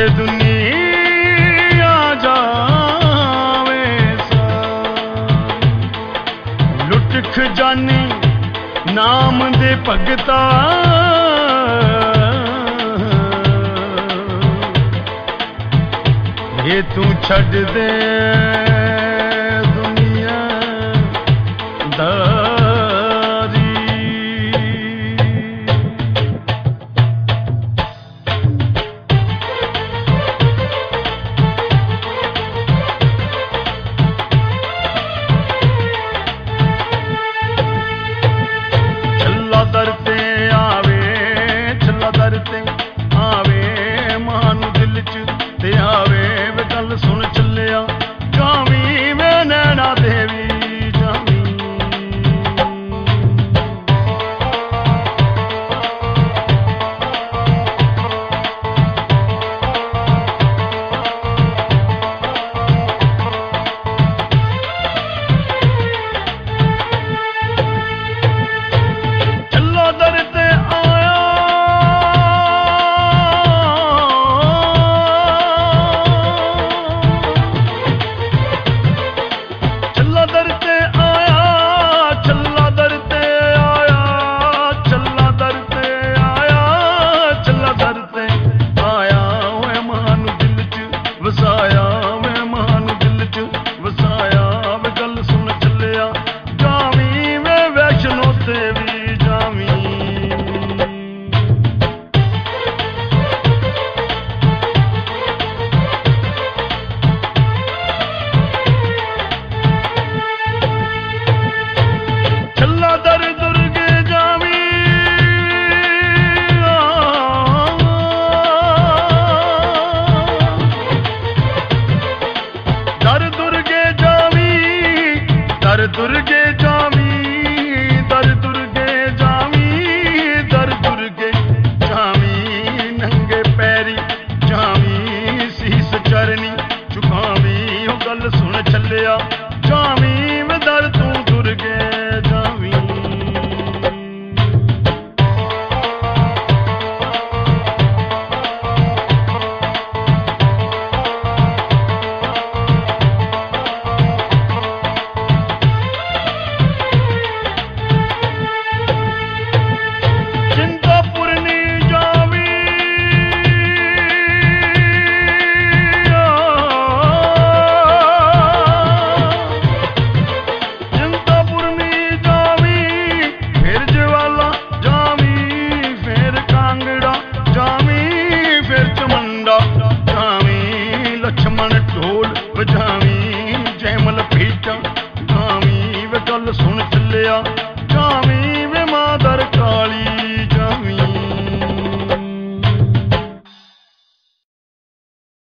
दुनिया जावे सा लुट खजानी नाम दे भगता ये तू छड़ दे दुनिया दारी। छल्ला दर ते आवे, छल्ला दर ते आवे, मानू दिल च ते आवे वे गल सुन चलिया जावी वे नैना देवी जावी। छल्ला दर ते आया, छल्ला दर ते आया, छल्ला दर ते आया, छल्ला दर ते आया, छल्ला दर ते आया वे मानू दिल च वसाया, वे मानू दिल च वसाया वे गल सुन चलिया जावी वे वैष्णो देवी जावी। छल्ला दर दुर्गे जावी, दर दुर्गे जावी, दर दुर्गे जावी, दर दुर्गे जावी, दर दुर्गे जावी, नंगे पैरी जावी, सीस चरनी झुकावी ओ गल सुन चलिया जावी वे दर तू दुर्गे जावी। चिंतापुरनी जावी, चिंतापुरनी जावी, फिर ज्वाला जावी, फिर कांगड़ा जावी, फिर चमंडा जावी, लक्ष्मण ढोल बजावी, जयमल पीटा जावी वे गल सुन चलिया जावी वे मां दर काली